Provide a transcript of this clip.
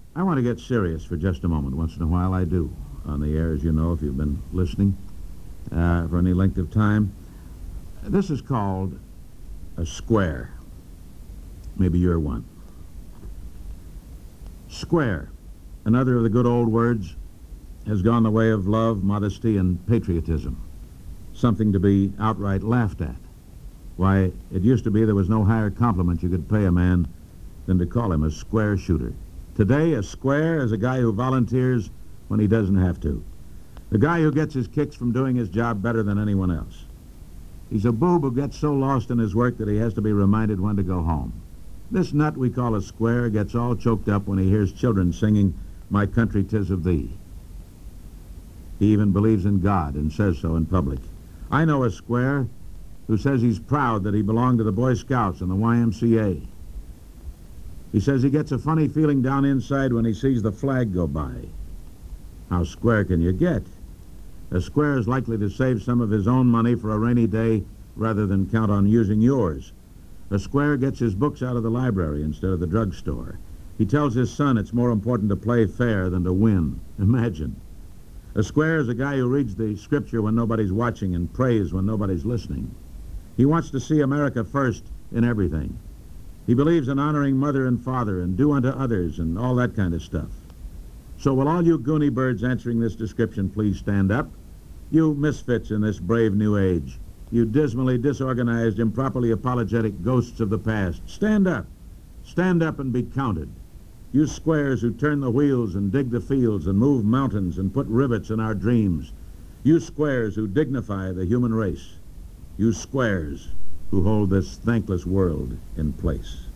I want to get serious for just a moment. Once in a while I do. On the air, as you know, if you've been listening for any length of time. This is called a square. Maybe you're one. Square, another of the good old words, has gone the way of love, modesty, and patriotism. Something to be outright laughed at. Why, it used to be there was no higher compliment you could pay a man than to call him a square shooter. Today, a square is a guy who volunteers when he doesn't have to. The guy who gets his kicks from doing his job better than anyone else. He's a boob who gets so lost in his work that he has to be reminded when to go home. This nut we call a square gets all choked up when he hears children singing, "My country 'tis of thee." He even believes in God and says so in public. I know a square who says he's proud that he belonged to the Boy Scouts and the YMCA. He says he gets a funny feeling down inside when he sees the flag go by. How square can you get? A square is likely to save some of his own money for a rainy day rather than count on using yours. A square gets his books out of the library instead of the drugstore. He tells his son it's more important to play fair than to win. Imagine. A square is a guy who reads the scripture when nobody's watching and prays when nobody's listening. He wants to see America first in everything. He believes in honoring mother and father and do unto others and all that kind of stuff. So will all you goony birds answering this description please stand up? You misfits in this brave new age. You dismally disorganized, improperly apologetic ghosts of the past. Stand up. Stand up and be counted. You squares who turn the wheels and dig the fields and move mountains and put rivets in our dreams. You squares who dignify the human race. You squares who hold this thankless world in place.